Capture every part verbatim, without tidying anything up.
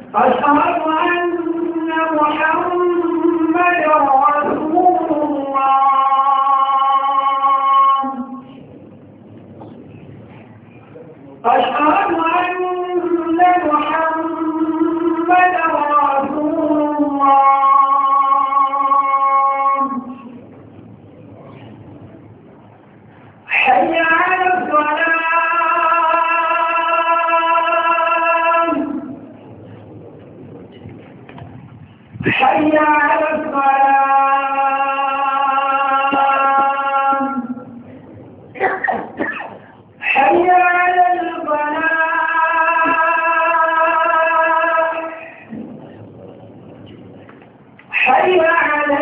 أشهد أن محمد رسول الله. أشهد أن محمد رسول الله. حي على الصلاة. حي على الصلاة. حي على الفلاح. حي على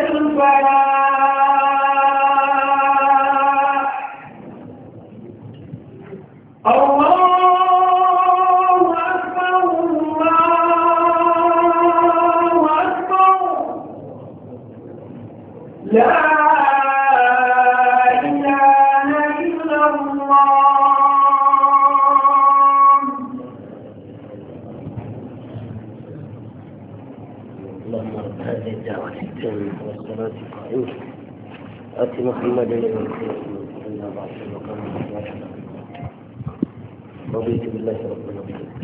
الفلاح. الله أكبر الله أكبر. لا إله إلا الله. اللهم رب هذه الدعوة التامة والصلاة القائمة آت محمدا الوسيلة إلا بعد المقام رضيت بالله ربنا.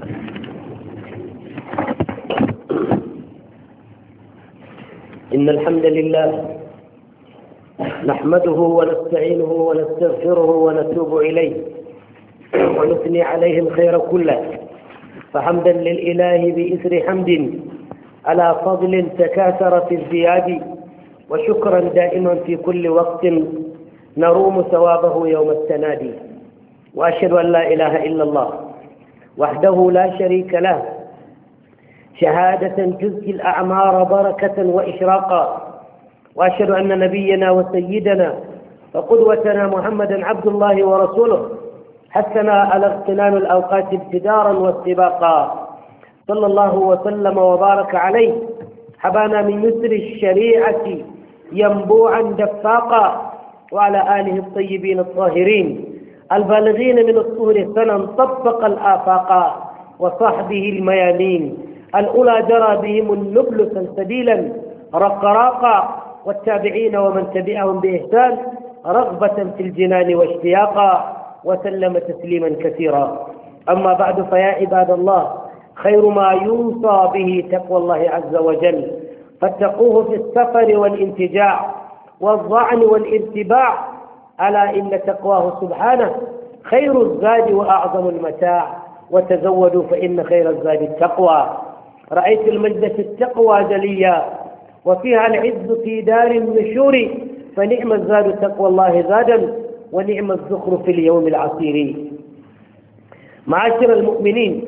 إن الحمد لله نحمده ونستعينه ونستغفره ونتوب إليه ونثني عليه الخير كله، فحمدا للإله بإثر حمد على فضل تكاثر في الزياد، وشكرا دائما في كل وقت نروم ثوابه يوم التنادي. وأشهد أن لا إله إلا الله وحده لا شريك له شهادة تزكي الأعمار بركة وإشراقا، وأشهد أن نبينا وسيدنا وقدوتنا محمدا عبد الله ورسوله حثنا على اغتنام الأوقات ابتدارا واستباقا، صلى الله وسلم وبارك عليه، حبانا من يسر الشريعة ينبوعا دفاقا، وعلى آله الطيبين الطاهرين البالغين من الطهر سنا طبق الآفاقا، وصحبه الميامين الأولى جرى بهم النبل سلسبيلا رقراقا، والتابعين ومن تبعهم بإحسان رغبة في الجنان واشتياقا، وسلم تسليما كثيرا. أما بعد، فيا عباد الله، خير ما يوصى به تقوى الله عز وجل، فاتقوه في السفر والانتجاع والظعن والارتباع، ألا إن تقواه سبحانه خير الزاد وأعظم المتاع، وتزودوا فإن خير الزاد التقوى. رأيت المجد في التقوى جليا، وفيها العز في دار النشور، فنعم الزاد تقوى الله زادا، ونعم الذخر في اليوم العسير. معاشر المؤمنين،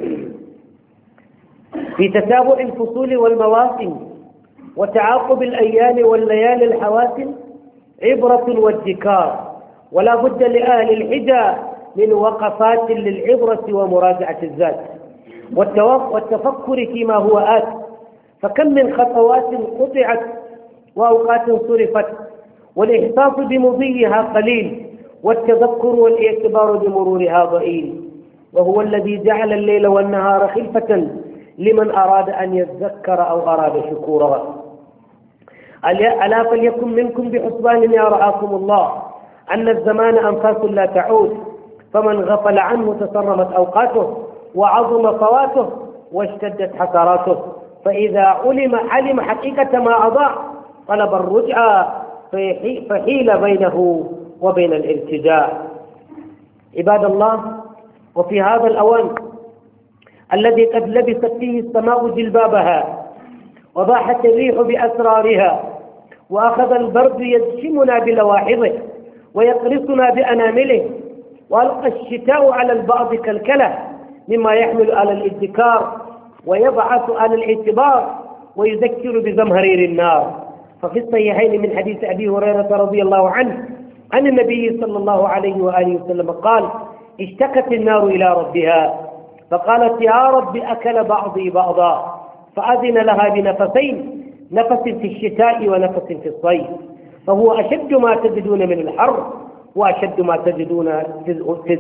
في تتابع الفصول والمواسم وتعاقب الأيام والليالي الحواسم عبرة وادكار، ولا بد لأهل الحجة من وقفات للعبرة ومراجعة الذات والتفكر فيما هو آت، فكم من خطوات قطعت وأوقات صرفت، والإحساس بمضيها قليل، والتذكر والاعتبار بمرورها ضئيل. وهو الذي جعل الليل والنهار خلفة لمن أراد أن يذكر أو أراد شكورا. ألا فليكن منكم بحسبان يا رعاكم الله أن الزمان أنفاس لا تعود، فمن غفل عنه تسرمت أوقاته وعظم فواته واشتدت حسراته، فإذا علم علم حقيقة ما أضاع طلب الرجعة فحيل بينه وبين الارتجاع. عباد الله، وفي هذا الأوان الذي قد لبست فيه السماء جلبابها وضاحت الريح بأسرارها وأخذ البرد يدشمنا بلواحظه ويقرصنا بأنامله، وألقى الشتاء على البعض كالكلة مما يحمل على الادكار ويبعث على الاعتبار ويذكر بزمهرير النار. ففي الصحيحين من حديث أبي هريرة رضي الله عنه عن النبي صلى الله عليه وآله وسلم قال: اشتكت النار إلى ربها فقالت: يا رب أكل بعضي بعضا، فأذن لها بنفسين، نفس في الشتاء ونفس في الصيف، فهو أشد ما تجدون من الحر وأشد ما تجدون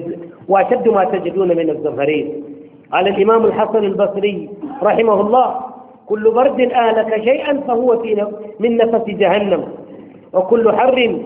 وأشد ما تجدون من الزمهرير. قال الإمام الحسن البصري رحمه الله: كل برد أهلك شيئا فهو في من نفس جهنم وكل حر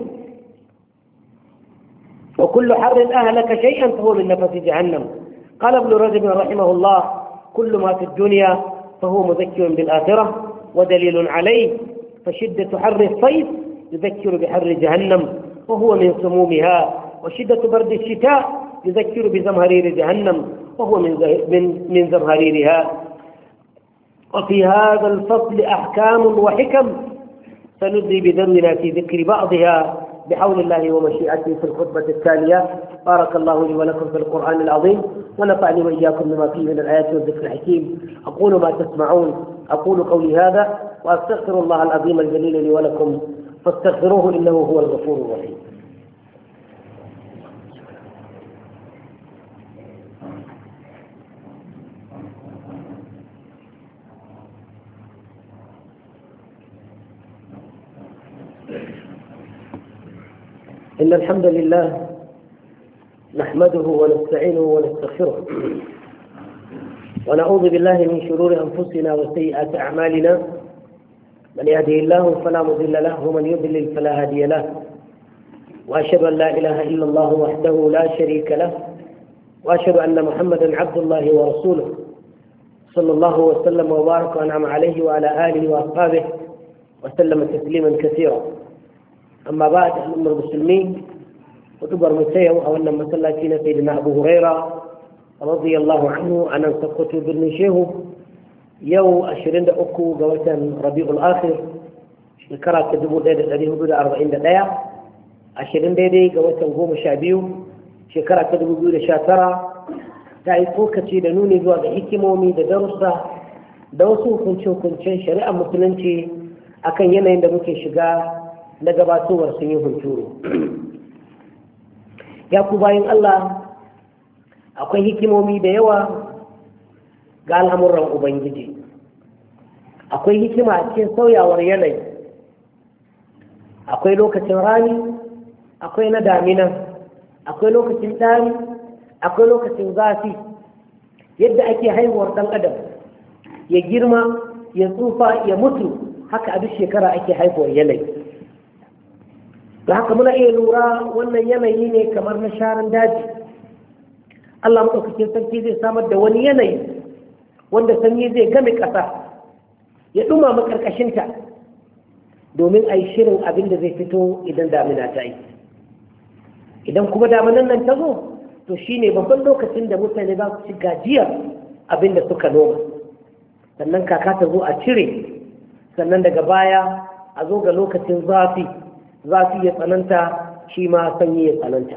وكل حر أهلك شيئا فهو من نفس جهنم. قال ابن رجب رحمه الله كل ما في الدنيا فهو مذكر بالآخرة ودليل عليه، فشدة حر الصيف يذكر بحر جهنم وهو من سمومها، وشدة برد الشتاء يذكر بزمهرير جهنم وهو من من من زمهريرها. وفي هذا الفصل أحكام وحكم سندري بذنبنا في ذكر بعضها بحول الله ومشيئته في الخطبة التالية. بارك الله لي ولكم في القرآن العظيم ونفعني وإياكم بما فيه من الآيات والذكر الحكيم. أقول ما تسمعون، أقول قولي هذا وأستغفر الله العظيم الجليل لي ولكم فاستغفروه إنه هو الغفور الرحيم. إن الحمد لله نحمده ونستعينه ونستغفره ونعوذ بالله من شرور أنفسنا وسيئات أعمالنا، من يهده الله فلا مضل له ومن يضلل فلا هادي له، وأشهد أن لا إله إلا الله وحده لا شريك له، وأشهد أن محمدا عبد الله ورسوله صلى الله وسلم وبارك وأنعم عليه وعلى آله وأصحابه وسلم تسليما كثيرا. أما بعد، الأمة المسلمين وتبر مسيو أو أن مسلاتنا سيدنا أبو هريرة رضي الله عنه أن انسقته بالنشيه يو أشرين أكو جوة ربيع الآخر شكرا كدبو ديد الذي هدود أربعين دقيقة أشرين ديدي جوة قوم شعبيو شكرا كدبو ديد شاترا تعيقو كتير نوني دوا بحكمومي درسة دوسو كنشو كنشن شريعة مسلمتي أكن ينا يندمكي شقا na gabatowar sun yi hunturu. Ya ku bayan Allah, akwai hikimomi da yawa ga al'amuran Ubangiji. Akwai hikima a cikin sauyawar yanayi. Akwai lokacin rani, akwai na damina, akwai lokacin ɗari, akwai lokacin zafi. Yadda ake haihuwar ɗan adam, ya girma, ya tsufa, ya mutu, haka a duk shekara ake haihuwar yanayi. da haka muna iya lura wannan yanayi ne kamar na sharan daji. Allah maɗaukakin sarki zai samar da wani yanayi wanda sanyi zai game ƙasa ya ɗumama ƙarƙashinta domin a yi shirin abin da zai fito idan damina ta yi. Idan kuma daminan nan ta zo, to shi ne babban lokacin da mutane za su ci gajiyar abin da suka noma. Sannan kaka ta zo a cire, sannan daga baya a zo ga lokacin zafi. zafi ya tsananta, shi ma sanyi ya tsananta.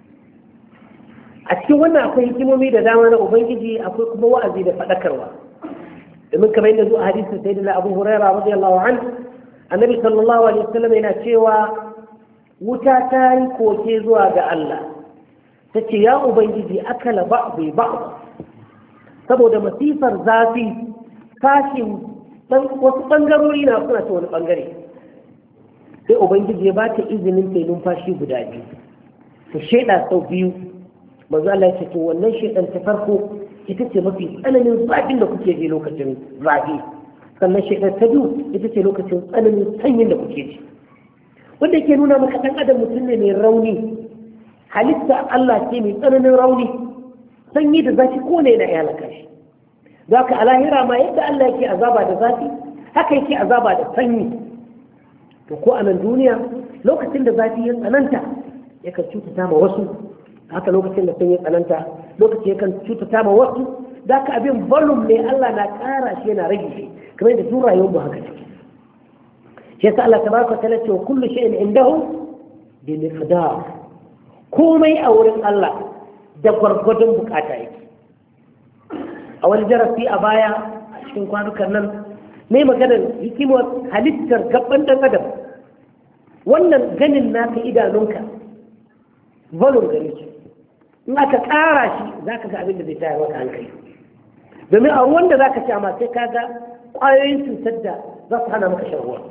A cikin wannan akwai hikimomi da dama na Ubangiji, akwai kuma wa'azi da faɗakarwa. Domin kamar yadda zuwa hadisin sayyidina Abu Huraira radiyallahu anhu, Annabi sallallahu alaihi wasallam yana cewa wuta ta yi koke zuwa ga Allah. Ta ce ya Ubangiji akala ba'dhi ba'd. Saboda masifar zafi, sashin wasu bangarori na suna ta wani bangare. Sai Ubangiji ya ba ta izinin ta numfashi guda biyu, ta shaida sau biyu. Manzo Allah ya ce to wannan shaidan ta farko ita ce mafi tsananin zafin da kuke ji lokacin zafi, sannan shaidan ta biyu ita ce lokacin tsananin sanyin da kuke ji. Wanda yake nuna maka ɗan adam mutum ne mai rauni, halitta Allah ce mai tsananin rauni, sanyi da zafi ko ne na iyalaka shi. Za ka a lahira ma yadda Allah yake azaba da zafi, haka yake azaba da sanyi. To ko a nan duniya lokacin da zafi ya tsananta yakan cutata ma wasu, haka lokacin da sanyi ya tsananta lokaci yakan cutata ma wasu. Da ka abin volume ne Allah na ƙara shi yana rage shi, kamar yadda tun rayuwar mu haka take. Shi yasa Allah tabaraka wa ta'ala ce kullu shay'in indahu bi miqdar. Komai a wurin Allah da gwargwadon bukata yake. A wani darasi a baya a cikin kwanukan nan ne maganar hikimar halittar gaban ɗan adam. Wannan ganin naka idanunka volume gare shi, in aka ƙara shi za ka ga abin da zai tayar maka hankali. Domin a ruwan da za ka sha ma sai ka ga ƙwayoyin cutar da za su hana maka shan ruwa.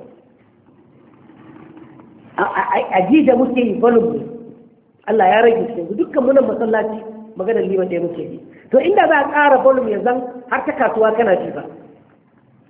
A ji da muke yi volume ne, Allah ya rage shi yanzu dukkan munan masallaci maganar liman ɗaya muke yi. To inda za a ƙara volume yanzu har ta kasuwa kana ji ba.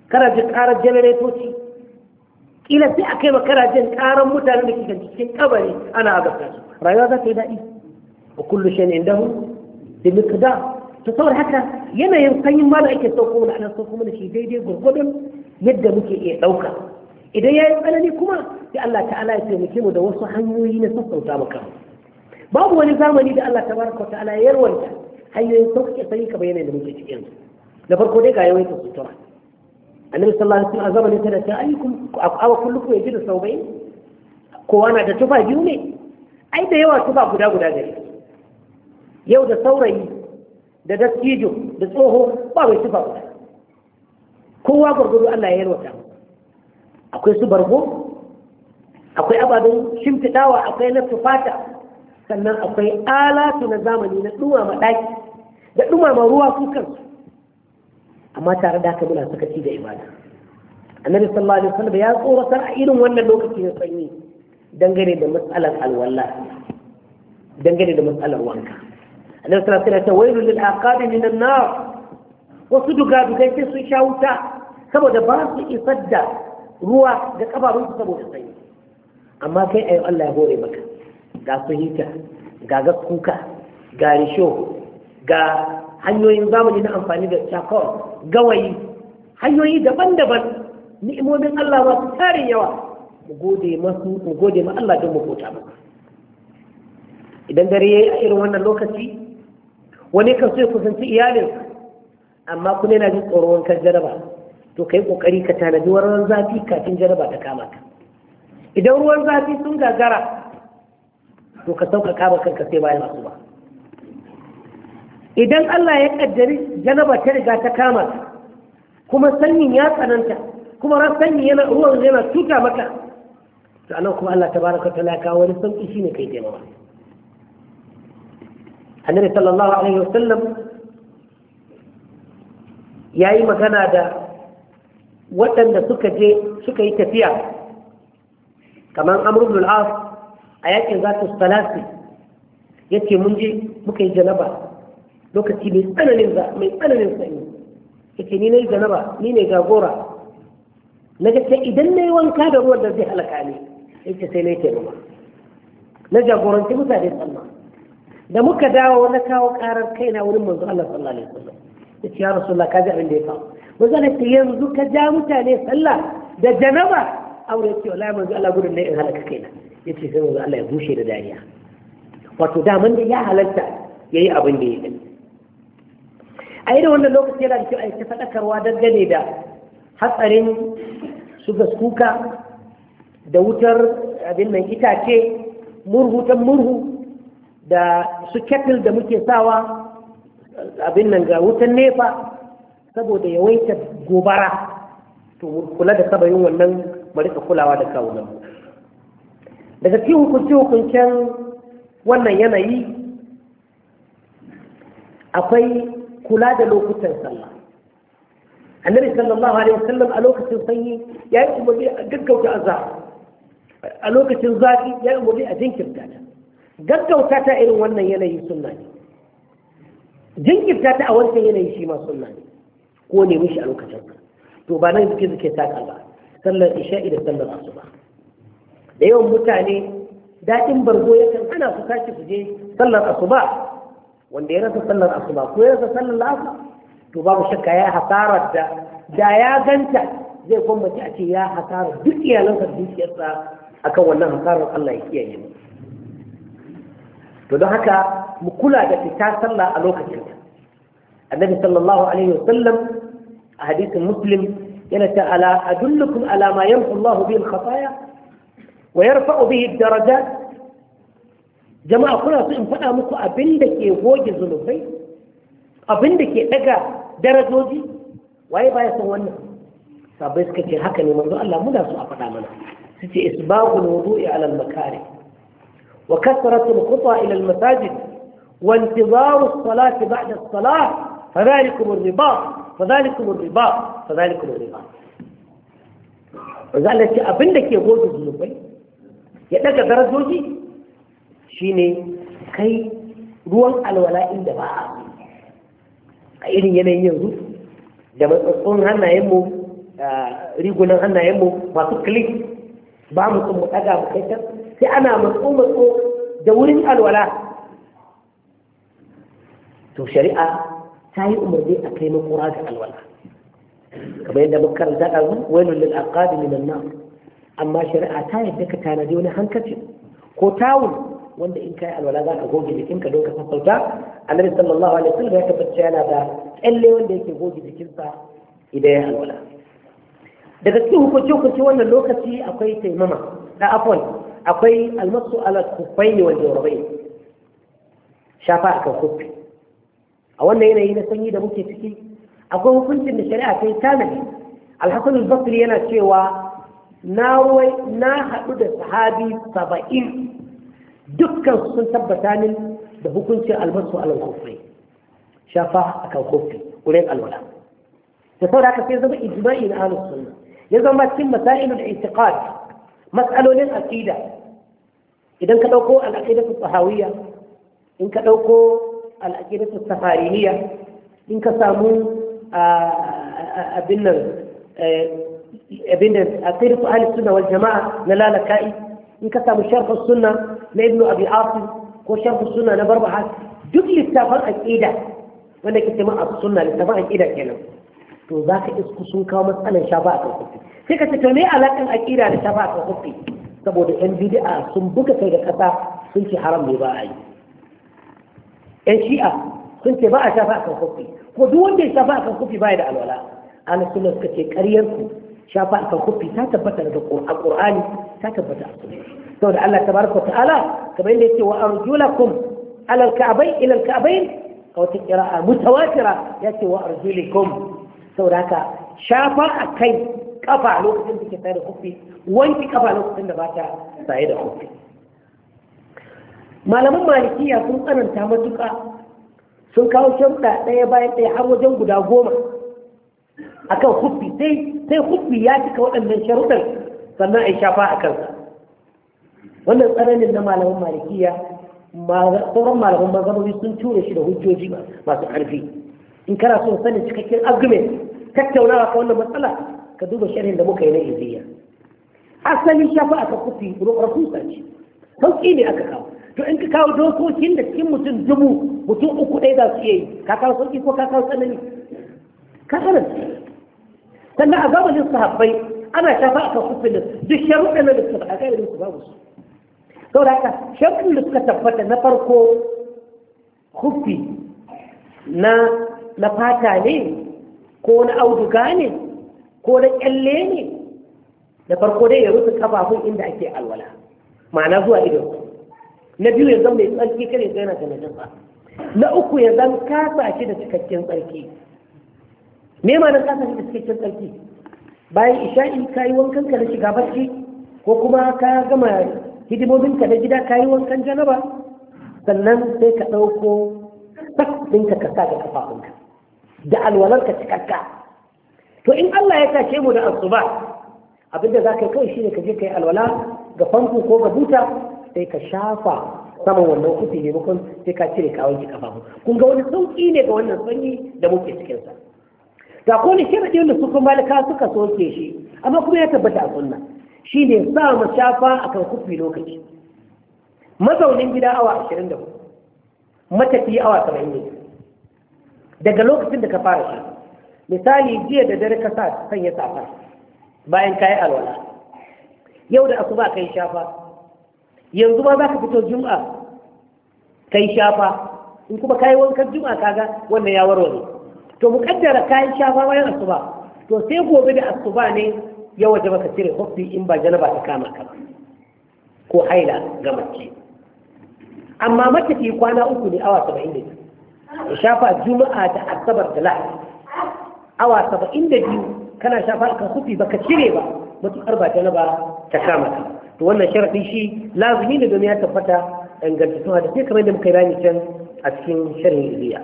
kana jin karar generatoci kila sai a kai makara jin karar mutanen da ke cikin kabari ana azabta su rayuwa za ta yi daɗi wa kullu shayin indahu bi miqdar to saboda haka yanayin sanyin ma da ake sauko mana ana sauko mana shi daidai gurgudun yadda muke iya ɗauka idan ya yi tsanani kuma sai Allah ta'ala ya taimake mu da wasu hanyoyi na sassauta maka babu wani zamani da Allah tabaraka wa ta'ala ya yarwanta hanyoyin sauƙaƙe sanyi kamar yanayin da muke cikin da farko dai ga yawaita sutura annabi sallallahu alaihi wasallam zamanin ta da ta ayyukum awa kullukum yajidu sawbayn kowa na da tufa biyu ne ai da yawa tufa guda guda gare yau da saurayi da dattijo da tsoho ba mai tufa guda kowa gurgudu Allah ya yarwata akwai su bargo akwai ababen shimfiɗawa akwai na tufata sannan akwai alatu na zamani na ɗumama ɗaki da ɗumama ruwa su kansu amma tare da haka muna sakaci da ibada annabi sallallahu alaihi wasallam ya tsoratar a irin wannan lokaci na sanyi dangane da matsalar alwala dangane da matsalar wanka annabi sallallahu alaihi wasallam ya ce wailul lil aqabi minan nar wasu dugadugai sai sun sha wuta saboda ba su isar da ruwa da kafarunsu saboda sanyi amma kai ayo Allah ya hore maka ga su hita ga gaskuka ga risho ga hanyoyin zamani na amfani da charcoal gawayi hanyoyi daban-daban ni'imomin Allah masu tarin yawa mu gode masu mu gode ma Allah don mu kota masa idan dare yayi a irin wannan lokaci wani kan so ya kusanci iyalinsa amma kuma yana jin tsoron wankan jaraba to kai kokari ka tanadi ruwan zafi kafin jaraba ta kama ka idan ruwan zafi sun gagara to ka sauƙaƙa ba kanka sai bayan asuba idan Allah ya kaddari janaba ta riga ta kama kuma sanyin ya tsananta kuma ran sanyi yana ruwan yana tuta maka to anan kuma Allah tabaraka ta'ala ya kawo wani sauki shine kai jama'a Annabi sallallahu alaihi wasallam yayi magana da waɗanda suka je suka yi tafiya kamar Amr ibn al-As a yakin zatu salasi yace mun je muka yi janaba lokaci mai tsananin za mai tsananin sanyi yace ni nayi janaba ni ne jagora na ga sai idan nayi wanka da ruwan da zai halaka ni yace sai nayi taimama na jagoranci mutane sallah da muka dawo na kawo karar kaina wurin manzo Allah sallallahu alaihi wasallam yace ya rasulullah ka ji abin da ya faru manzo Allah ce yanzu ka ja mutane sallah da janaba aure ce wallahi manzo Allah gudun ne in halaka kaina yace sai manzo Allah ya bushe da dariya wato daman da ya halarta yayi abin da ya yi a irin wannan lokaci yana da kyau a yi ta faɗakarwa dangane da hatsarin su gaskuka da wutar abin nan itace murhutan murhu da su kettle da muke sawa abin nan ga wutan nefa saboda yawaita gobara to kula da sabayin wannan mu rika kulawa da kawunan daga cikin hukunci hukuncen wannan yanayi akwai kula da lokutan sallah annabi sallallahu alaihi wasallam a lokacin sanyi ya yi umarni a gaggauta azhar a lokacin zafi ya yi umarni a jinkirta ta gaggauta ta irin wannan yanayi sunna ne jinkirta ta a wancan yanayi shi ma sunna ne ko ne mishi a lokacin to ba nan suke suke taka ba sallar isha'i da sallar asuba da yawan mutane daɗin bargo yakan ana su tashi su je sallar asuba wanda ya rasa sallar asuba ko ya rasa sallar lafa to babu shakka ya hasarar da da ya ganta zai gwamnati a ce ya hasarar duk iyalansa da dukiyarsa akan wannan hasarar Allah ya kiyaye mu to don haka mu kula da fita sallah a lokacin annabi sallallahu alaihi wasallam a hadisin muslim yana ta ala adullukum ala ma yamhu Allah bihi al-khataya wa yarfa'u bihi ad-darajat jama'a kuna so in faɗa muku abin da ke goge zunubai abin da ke ɗaga darajoji waye baya son wannan sabai suka ce haka ne manzo Allah muna so a faɗa mana su ce isbagul wudu'i ala al-makari wa kasratu al-khutwa ila al-masajid wa intizaru as-salati ba'da as-salah fadhalikum ar-ribat fadhalikum ar-ribat fadhalikum ar-ribat manzo Allah ce abin da ke goge zunubai ya ɗaga darajoji shine kai ruwan alwala inda ba a a irin yanayin yanzu da matsatsun hannayenmu rigunan hannayenmu masu click ba mu mu daga mu kai sai ana matso matso da wurin alwala to shari'a ta yi umarni a kai makura ga alwala kamar yadda muka karanta da wailul lil aqabi minan nar amma shari'a ta yadda ka tanadi wani hankaci ko tawul wanda in kai alwala za ka goge jikinka don ka sassauta annabi sallallahu alaihi wasallam ya tabbata yana da tsalle wanda yake goge jikinsa idan ya alwala daga cikin hukunci hukunci wannan lokaci akwai taimama da afwan akwai almasu ala kuffaini wal jawrabain shafa akan kuffi a wannan yanayi na sanyi da muke ciki akwai hukuncin da shari'a ta yi tanadi alhassan al-basri yana cewa na ruwai na haɗu da sahabi saba'in dukkan sun tabbata min da hukuncin almasu alal kufri shafa akan kufri wurin alwala da sau da aka sai zama ijma'i na ahlus sunna ya zama cikin masailul i'tiqad mas'alolin aqida idan ka dauko al-aqidatu tahawiyya in ka dauko al-aqidatu safariniyya in ka samu abin nan abin da aqidatu ahlus sunna wal jamaa na lalaka'i in ka samu sharh as-sunna na ibnu abi asim ko sharh as-sunna na barbahas duk littafan aqida wanda ke cewa as-sunna littafan aqida kenan to zaka isku sun kawo matsalan shafa akan kufi sai ka ce to me alakan aqida da shafa akan kufi saboda yan bid'a sun buga kai da kasa sun ce haram ne ba a yi yan shi'a sun ce ba a shafa akan kufi ko duk wanda ya shafa akan kufi ba ya da alwala ana sunna suka ce ƙaryar ku shafa akan kufi ta tabbata daga Qur'ani ta tabbata a sunna saboda Allah tabaraka ta'ala kamar yadda yake wa arjulakum ala al-ka'bayn ila al-ka'bayn aw tiqra'a mutawatira yace wa arjulikum saboda haka shafa akai kafa lokacin da ke tsaye da kufi wanki kafa lokacin da ba ta tsaye da kufi malaman malikiya sun tsananta matuƙa sun kawo sharuɗa ɗaya bayan ɗaya har wajen guda goma akan kufi sai sai kufi ya cika waɗannan sharuɗan sannan a yi shafa a kansa wannan tsananin na malaman malikiya sauran malaman mazhabobi sun ture shi da hujjoji masu ƙarfi in kana son sanin cikakken argument tattaunawa ka wannan matsala ka duba sharhin da muka yi na iziya asali shafa aka kufi rahusa ce sauƙi ne aka kawo to in ka kawo dokokin da cikin mutum dubu mutum uku ɗaya za su iya yi ka kawo sauƙi ko ka kawo tsanani ka tsanani sannan a zamanin sahabbai ana shafa aka kufi da duk sharuɗan da suka faɗa kai da su babu su saboda haka sharuɗin da suka tabbata na farko kufi na na fata ne ko na auduga ne ko na kyalle ne da farko dai ya rufe kafafun inda ake alwala ma'ana zuwa idon na biyu ya zama mai tsarki kare zai na da najasa na uku ya zama kasa shi da cikakken tsarki me ma na kasa shi da cikakken tsarki bayan isha'i ka yi wankan ka na shiga barci ko kuma ka gama hidimomin ka na gida ka yi wankan janaba sannan sai ka ɗauko sak ɗinka ka sa ga kafafunka da alwalarka cikakka to in Allah ya tashe mu da asuba abinda za ka yi kawai shine ka je ka yi alwala ga famfo ko ga buta sai ka shafa saman wannan kufi ne maimakon sai ka cire ka wanke kafafu kun ga wani sauki ne ga wannan sanyi da muke cikin sa da ko ne shiradi wanda su kuma malaka suka soke shi amma kuma ya tabbata a sunna shine sa mu shafa akan kufi lokaci mazaunin gida awa ashirin da hudu matafiya awa saba'in daga lokacin da ka fara shi misali jiya da dare ka sa sanya safa bayan kayi alwala yau da asuba kai shafa yanzu ma za ka fito juma'a kai shafa in kuma kayi wankan juma'a kaga wannan ya warware to muƙaddara kayi shafa bayan asuba to sai gobe da asuba ne ya waje maka cire hofi in ba janaba ta kama ka ko haila ga mace amma matafi kwana uku ne awa saba'in da biyu ya shafa juma'a da asabar da lahadi awa saba'in da biyu kana shafa ka kufi baka cire ba matuƙar ba ta ba ta kama ka to wannan sharaɗin shi lazumi ne domin ya tabbata ingantattun da sai kamar da muka yi rani can a cikin sharhin iliya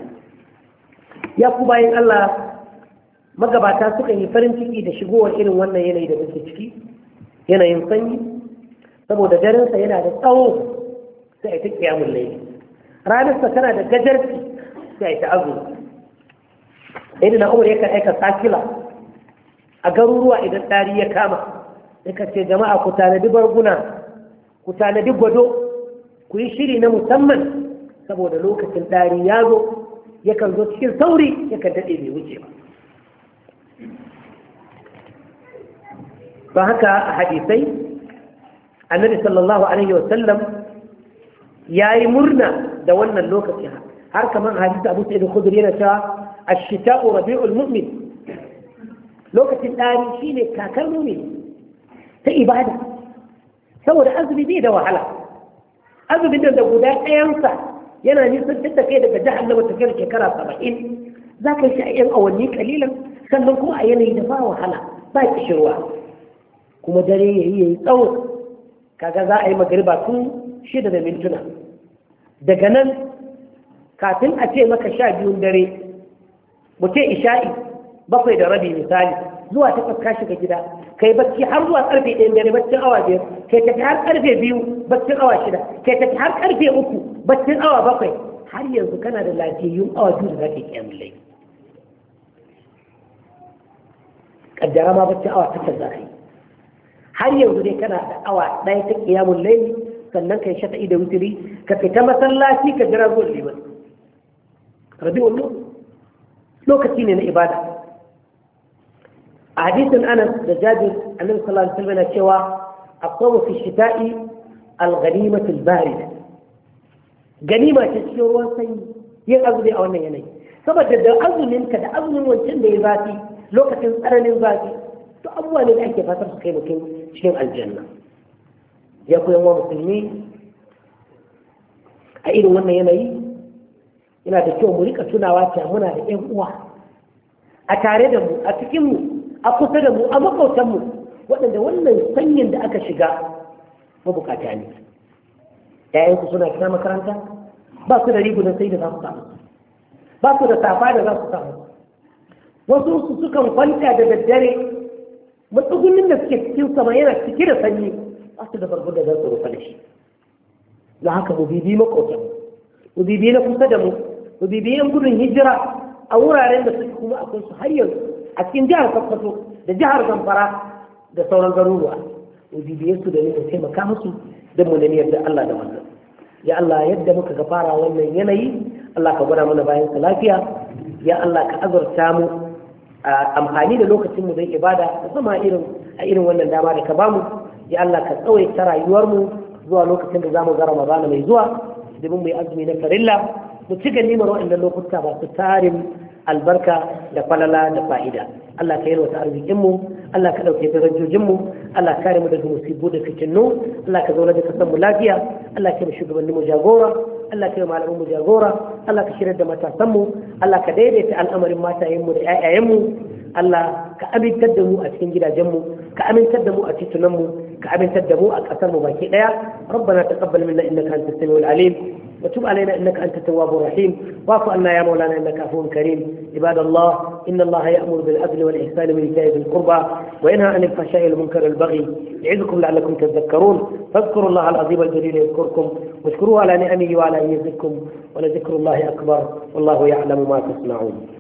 ya ku bayan Allah magabata suka yi farin ciki da shigowar irin wannan yanayi da muke ciki yanayin sanyi saboda darensa yana da tsawo sai a ta kiyamun laili ranarsa tana da gajarci sai a ta azumi idan na umar yakan aika sakila a garuruwa idan ɗari ya kama ka ce jama'a ku tanadi barguna ku tanadi gwado ku yi shiri na musamman saboda lokacin ɗari ya zo yakan zo cikin sauri yakan daɗe bai wuce ba ba haka a hadisai annabi sallallahu alaihi wasallam ya yi murna da wannan lokacin har kamar hadisi abu sa'id al-khudri yana cewa ash-shita'u rabi'ul mu'min lokacin ɗari shine kakar mu'min ta ibada saboda azumi bai da wahala azumin da guda ɗayansa yana nisan da kai daga jahannama ta kai shekara saba'in za ka yi shi a yan awanni kalilan sannan kuma a yanayi da ba wahala ba kishirwa kuma dare ya yi ya yi tsawo kaga za a yi magariba tun shida da mintuna daga nan kafin a ce maka sha biyun dare mu ce isha'i bakwai da rabi misali zuwa takwas ka shiga gida kai bacci har zuwa karfe ɗayan dare baccin awa biyar kai tafi har karfe biyu baccin awa shida kai tafi har karfe uku baccin awa bakwai har yanzu kana da lafiyayyun awa biyu da zaka yi kiyamun lai kaddara ma baccin awa takwas za ka yi har yanzu dai kana da awa ɗaya ta kiyamun lai sannan kai shata da wutiri ka fita masallaci ka jira zuwa liman rabi'ul lokaci ne na ibada a hadisin anas da jabir annabi sallallahu alaihi wasallam cewa aqwa fi shita'i al-ghanimatu al-barid ganima ce cikin ruwan sanyi yin azumi a wannan yanayi saboda da azumin ka da azumin wancan da ya zafi lokacin tsananin zafi to abubuwa ne da ake fatar su kai mutum cikin aljanna ya koyan wa musulmi a irin wannan yanayi yana da kyau mu rika tunawa cewa muna da ƴan uwa a tare da mu a cikin mu a kusa da mu a makautanmu waɗanda wannan sanyin da aka shiga mabukata ne ‘ya'yanku suna fita makaranta ba su da rigunan sai da za su samu ba su da safa da za su samu wasu su sukan kwanta da daddare matsugunin da suke cikin sama yana cike da sanyi ba su da barbu da za su rufa da shi na haka mu bibi makautanmu mu bibi na kusa da mu mu bibi yan gudun hijira a wuraren da suke kuma akwai su har yanzu a cikin jihar Sokoto da jihar Zamfara da sauran garuruwa ubibiye su da ne taimaka musu don mu nemi yadda Allah da wannan ya Allah yadda muka ga fara wannan yanayi Allah ka gwada mana bayan sa lafiya ya Allah ka azurta mu amfani da lokacin mu don ibada musamman irin a irin wannan dama da ka bamu ya Allah ka tsawaita rayuwar mu zuwa lokacin da zamu ga Ramadan mai zuwa domin mu yi azumi na farilla mu ci ganimar waɗannan lokuta ba su tarin albarka da falala da fa'ida Allah ka yalwata arzikinmu Allah ka ɗauke darajojinmu Allah ka kare mu daga musibu da fitinnu Allah ka zauna da kasan mu lafiya Allah ka yi shugabannin mu jagora Allah ka yi malamin mu jagora Allah ka shirya da matasan mu Allah ka daidaita al'amarin matayen mu da ƴaƴayen mu Allah ka amintar da mu a cikin gidajen mu ka amintar da mu a titunan mu ka amintar da mu a ƙasar mu baki ɗaya ربنا تقبل منا إنك أنت السميع العليم وتب علينا إنك أنت التواب الرحيم واعف عنا يا مولانا إنك عفو كريم عباد الله إن الله يأمر بالعدل والإحسان وإيتاء ذي القربى وينهى عن الفحشاء والمنكر والبغي يعظكم لعلكم تذكرون فاذكروا الله العظيم الجليل يذكركم واشكروه على نعمه وعلى أن يزدكم ولذكر الله أكبر والله يعلم ما تصنعون